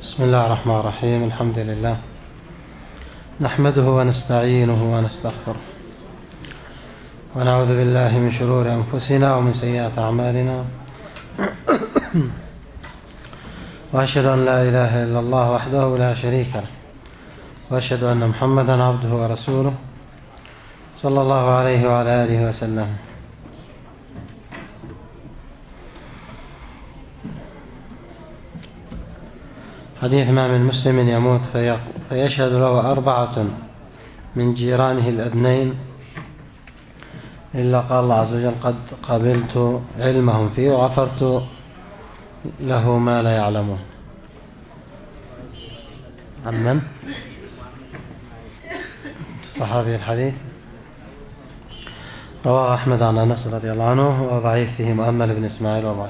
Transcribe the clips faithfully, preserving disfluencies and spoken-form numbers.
بسم الله الرحمن الرحيم. الحمد لله نحمده ونستعينه ونستغفره ونعوذ بالله من شرور أنفسنا ومن سيئات أعمالنا وأشهد أن لا إله إلا الله وحده لا شريك له وأشهد أن محمدا عبده ورسوله صلى الله عليه وعلى آله وسلم. حديث: ما من مسلم يموت فيشهد له أربعة من جيرانه الأدنين إلا قال الله عز وجل: قد قبلت علمهم فيه وغفرت له ما لا يعلمون. عن من؟ الصحابي الحديث رواه أحمد عن أنس رضي الله عنه، وضعيف فيه مؤمل بن إسماعيل وضعيف.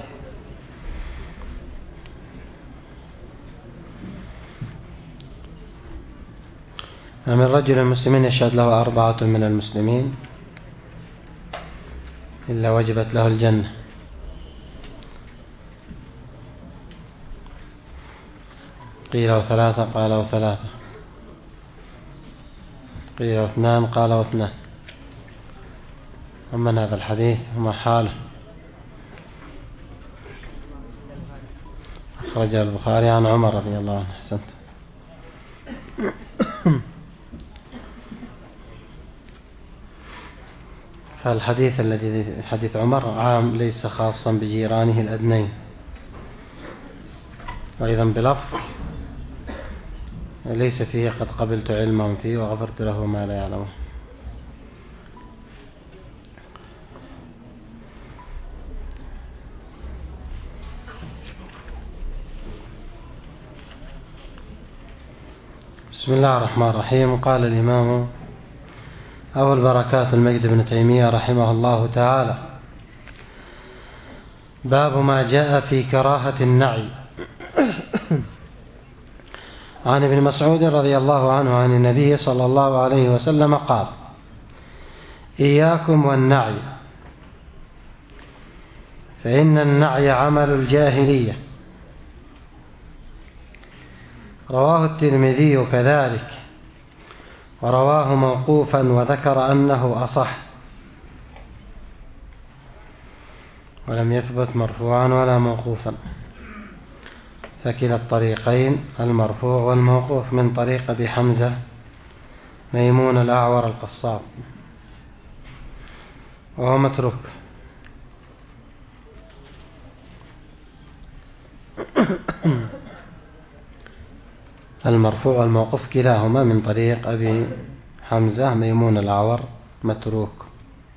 من رجل مسلم يشهد له أربعة من المسلمين إلا وجبت له الجنة. قيل ثلاثة قال ثلاثة، قيل اثنان قال اثنان. ومن هذا الحديث وما حاله؟ أخرجه البخاري عن عمر رضي الله عنه. أحسنت. فالحديث الذي حديث عمر عام ليس خاصا بجيرانه الأدنين، وأيضا بلفظ ليس فيه قد قبلت علمهم فيه وغفرت له ما لا يعلمه. بسم الله الرحمن الرحيم. قال الإمام أبو البركات المجد بن تيمية رحمه الله تعالى: باب ما جاء في كراهة النعي. عن ابن مسعود رضي الله عنه عن النبي صلى الله عليه وسلم قال: إياكم والنعي، فإن النعي عمل الجاهلية. رواه الترمذي كذلك، ورواه موقوفا وذكر أنه أصح، ولم يثبت مرفوعا ولا موقوفا، فكلا الطريقين المرفوع والموقوف من طريق أبي حمزة ميمون الأعور القصاب، وهو متروك. المرفوع والموقوف كلاهما من طريق أبي حمزة ميمون الأعور متروك.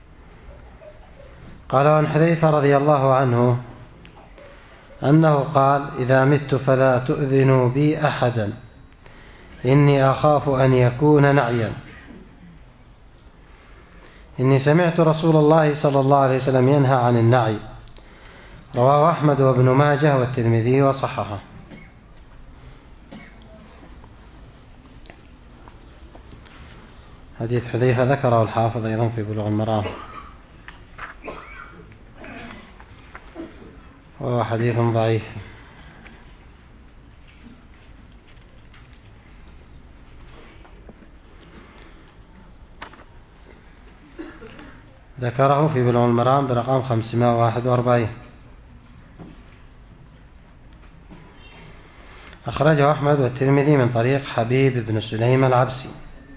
قال: عن حذيفة رضي الله عنه أنه قال: إذا مت فلا تؤذنوا بي أحدا، إني أخاف أن يكون نعيا. إني سمعت رسول الله صلى الله عليه وسلم ينهى عن النعي. رواه أحمد وابن ماجه والترمذي وصححه. حديث حذيفة ذكره الحافظ أيضا في بلوغ المرام، وهو حديث ضعيف. ذكره في بلوغ المرام برقم خمسمائة وواحد وأربعين. أخرجه أحمد والترمذي من طريق حبيب بن سليم العبسي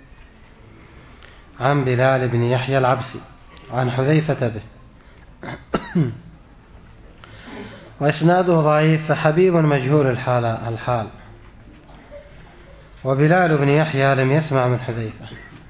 عن بلال بن يحيى العبسي عن حذيفة به، وإسناده ضعيف، فحبيب مجهول الحال, الحال وبلال بن يحيى لم يسمع من حذيفة.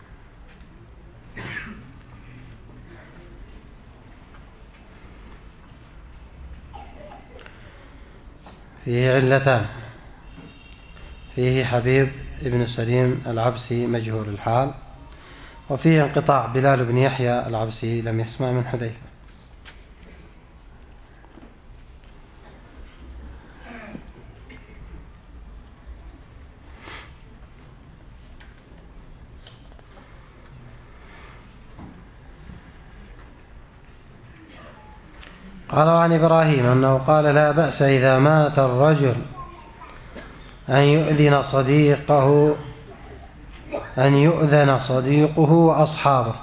فيه علتان: فيه حبيب بن سليم العبسي مجهول الحال، وفيه انقطاع بلال بن يحيى العبسي لم يسمع من حذيفة. قال: عن إبراهيم أنه قال: لا بأس إذا مات الرجل أن يؤذن صديقه أن يؤذن صديقه وأصحابه،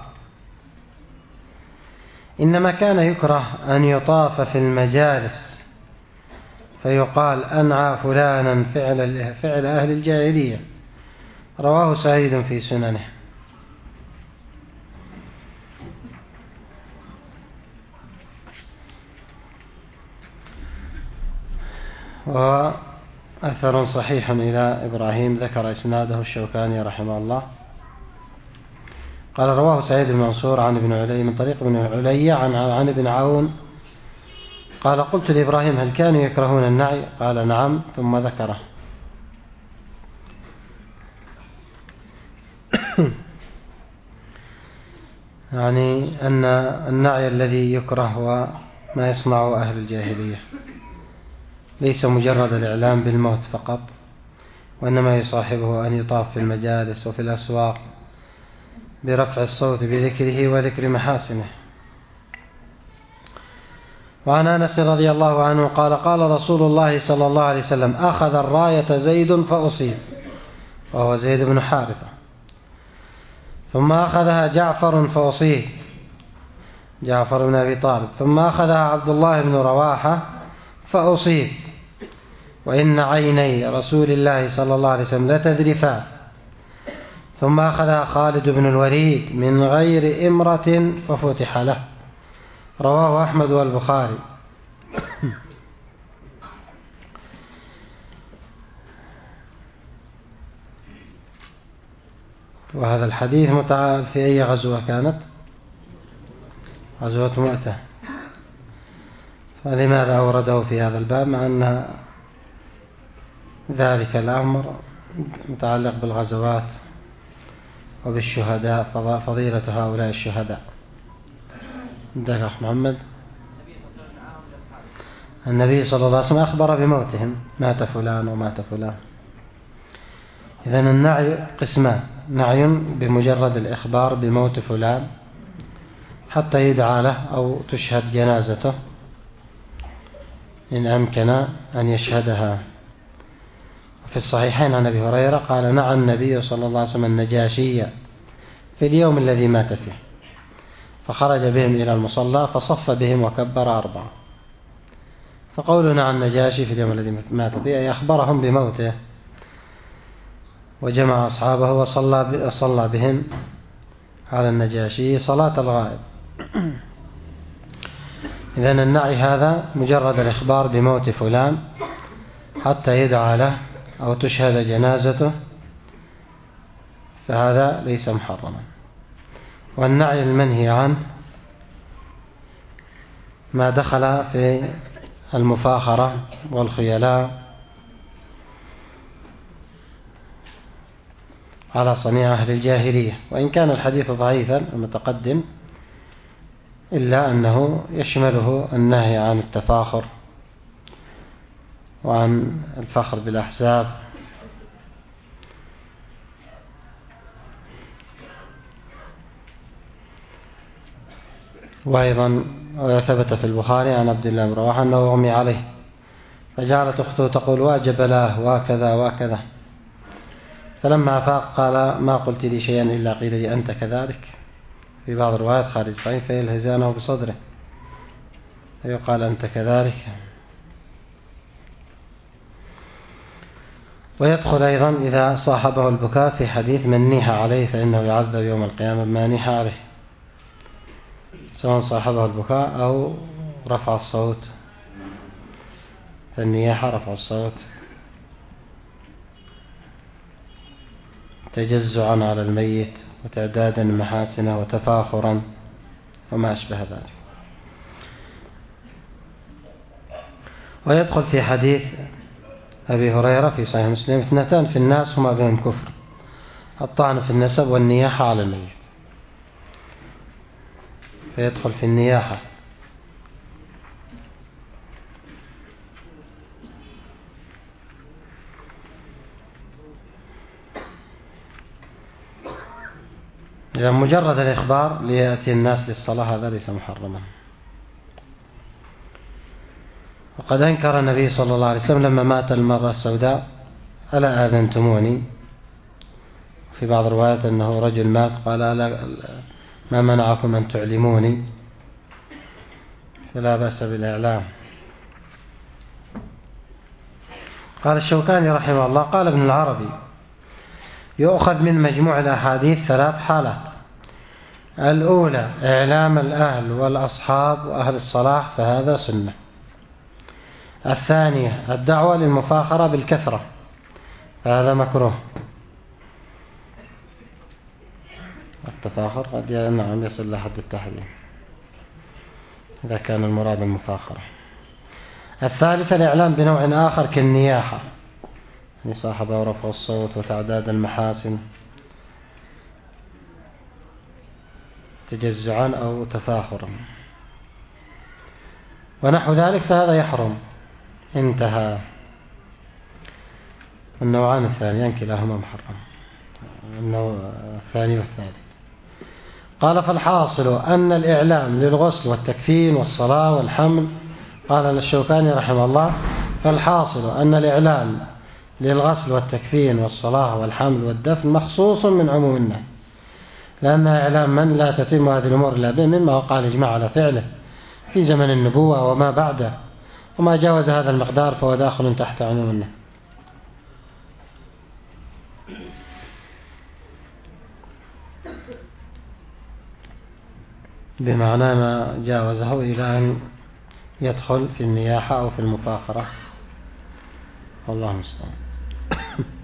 إنما كان يكره أن يطاف في المجالس فيقال أنعى فلانا فعل, فعل أهل الجاهلية. رواه سعيد في سننه. وأثر صحيح إلى إبراهيم ذكر إسناده الشوكاني رحمه الله قال رواه سعيد المنصور عن ابن علي من طريق ابن علي عن, عن ابن عون قال قلت لإبراهيم هل كانوا يكرهون النعي؟ قال نعم، ثم ذكره. يعني أن النعي الذي يكره هو ما يصنعه أهل الجاهلية، ليس مجرد الإعلام بالموت فقط، وإنما يصاحبه أن يطاف في المجالس وفي الأسواق برفع الصوت بذكره وذكر محاسنه. وعن أنس رضي الله عنه قال قال رسول الله صلى الله عليه وسلم أخذ الراية زيد فأصيب، وهو زيد بن حارثة، ثم أخذها جعفر فأصيب، جعفر بن أبي طالب، ثم أخذها عبد الله بن رواحة فأصيب، وإن عيني رسول الله صلى الله عليه وسلم لتذرفان، ثم أخذها خالد بن الوليد من غير إمرة ففتح له. رواه أحمد والبخاري. وهذا الحديث متعال في أي غزوة كانت؟ غزوة مؤتة. فلماذا أورده في هذا الباب مع أن ذلك الأمر متعلق بالغزوات وبالشهداء، فضيلة هؤلاء الشهداء؟ عندك أخ محمد. النبي صلى الله عليه وسلم أخبر بموتهم، مات فلان ومات فلان. إذن النعي قسمان: نعي بمجرد الإخبار بموت فلان حتى يدعى له أو تشهد جنازته إن أمكن أن يشهدها. في الصحيحين عن أبي هريرة قال نعى النبي صلى الله عليه وسلم النجاشي في اليوم الذي مات فيه، فخرج بهم إلى المصلى فصف بهم وكبر أربعة. فقوله نعى النجاشي في اليوم الذي مات فيه أي أخبرهم بموته، وجمع أصحابه وصلى صلى بهم على النجاشي صلاة الغائب. إذن النعي هذا مجرد الإخبار بموت فلان حتى يدعى له أو تشهد جنازته، فهذا ليس محرما. والنعي المنهي عنه ما دخل في المفاخرة والخيلاء على صنيع أهل الجاهلية، وإن كان الحديث ضعيفا المتقدم إلا أنه يشمله النهي عن التفاخر وعن الفخر بالأحزاب. وأيضا ثبت في البخاري عن عبد الله بن رواحة أنه أغمي عليه فجعلت أخته تقول واجب له وكذا وكذا، فلما أفاق قال ما قلت لي شيئا إلا قيل لي أنت كذلك. في بعض الروايات خارج الصحيح فيلهزانه بصدره فيقال أنت كذلك. ويدخل أيضا إذا صاحبه البكاء في حديث من نيح عليه فإنه يعذب يوم القيامة بما نيح عليه، سواء صاحبه البكاء أو رفع الصوت، فالنياحة رفع الصوت تجزعا على الميت وتعدادا محاسنه وتفاخرا وما أشبه ذلك. ويدخل في حديث أبي هريرة في صحيح مسلم اثنتان في الناس هما بهم كفر: الطعن في النسب والنياحة على الميت، فيدخل في النياحة. إذا مجرد الإخبار ليأتي الناس للصلاة هذا ليس محرما. وقد أنكر النبي صلى الله عليه وسلم لما مات المرأة السوداء ألا آذنتموني؟ في بعض الروايات أنه رجل مات قال ألا ما منعكم أن تعلموني؟ فلا بأس بالإعلام. قال الشوكاني رحمه الله قال ابن العربي يؤخذ من مجموع الأحاديث ثلاث حالات: الأولى إعلام الأهل والأصحاب وأهل الصلاح فهذا سنة. الثانية الدعوة للمفاخرة بالكثرة فهذا مكروه. التفاخر قد نعم يصل لحد التحريم إذا كان المراد المفاخرة. الثالثة الإعلام بنوع آخر كالنياحة، يعني صاحب رفع الصوت وتعداد المحاسن تجزعا أو تفاخرا ونحو ذلك فهذا يحرم. انتهى. النوعان الثانيان كلاهما محرم، النوع الثاني والثالث. قال فالحاصل أن الإعلام للغسل والتكفين والصلاة والحمل، قال الشوكاني رحمه الله فالحاصل أن الإعلام للغسل والتكفين والصلاة والحمل والدفن مخصوص من عموم النهي، لأن إعلام من لا تتم هذه الأمور إلا به مما وقع الإجماع على فعله في زمن النبوة وما بعده، وما جاوز هذا المقدار فهو داخل تحت عموم النهي. بمعنى ما جاوزه إلى أن يدخل في النياحة أو في المفاخرة، والله المستعان.